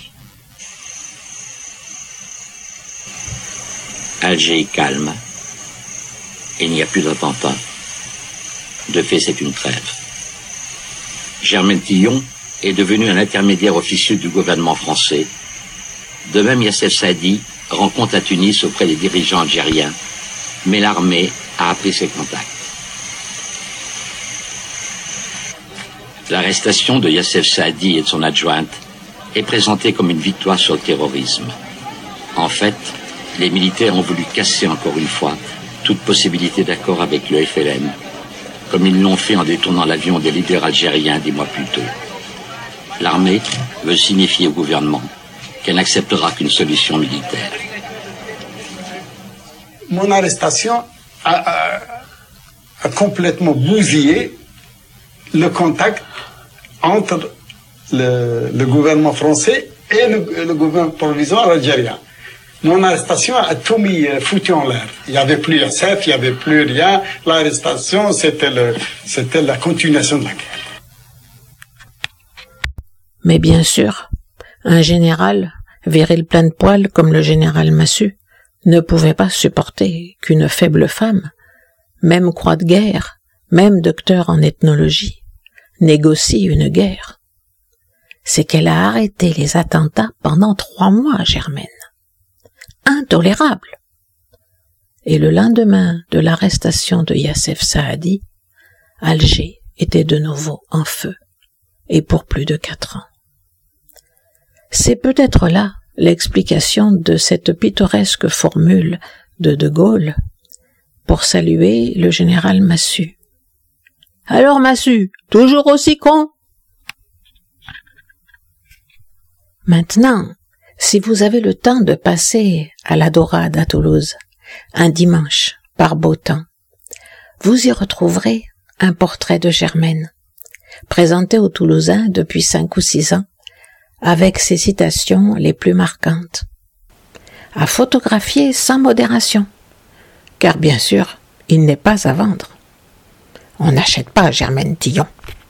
Alger est calme. Il n'y a plus d'attentats. De fait, c'est une trêve. Germaine Tillon est devenu un intermédiaire officieux du gouvernement français. De même, Yassef Saadi rend compte à Tunis auprès des dirigeants algériens, mais l'armée a appris ses contacts. L'arrestation de Yassef Saadi et de son adjointe est présentée comme une victoire sur le terrorisme. En fait, les militaires ont voulu casser encore une fois toute possibilité d'accord avec le F L N, comme ils l'ont fait en détournant l'avion des leaders algériens des mois plus tôt. L'armée veut signifier au gouvernement qu'elle n'acceptera qu'une solution militaire. Mon arrestation a, a, a complètement bousillé le contact entre le, le gouvernement français et le, le gouvernement provisoire algérien. Mon arrestation a tout mis, foutu en l'air. Il n'y avait plus Yassef, il n'y avait plus rien. L'arrestation, c'était le, c'était la continuation de la guerre. Mais bien sûr, un général, viril plein de poils comme le général Massu, ne pouvait pas supporter qu'une faible femme, même croix de guerre, même docteur en ethnologie, négocie une guerre. C'est qu'elle a arrêté les attentats pendant trois mois, Germaine. Intolérable. Et le lendemain de l'arrestation de Yassef Saadi, Alger était de nouveau en feu, et pour plus de quatre ans. C'est peut-être là l'explication de cette pittoresque formule de De Gaulle pour saluer le général Massu. « Alors Massu, toujours aussi con ?» Maintenant, si vous avez le temps de passer à la Dorade à Toulouse, un dimanche, par beau temps, vous y retrouverez un portrait de Germaine, présenté aux Toulousains depuis cinq ou six ans, avec ses citations les plus marquantes. À photographier sans modération, car bien sûr, il n'est pas à vendre. On n'achète pas Germaine Tillon.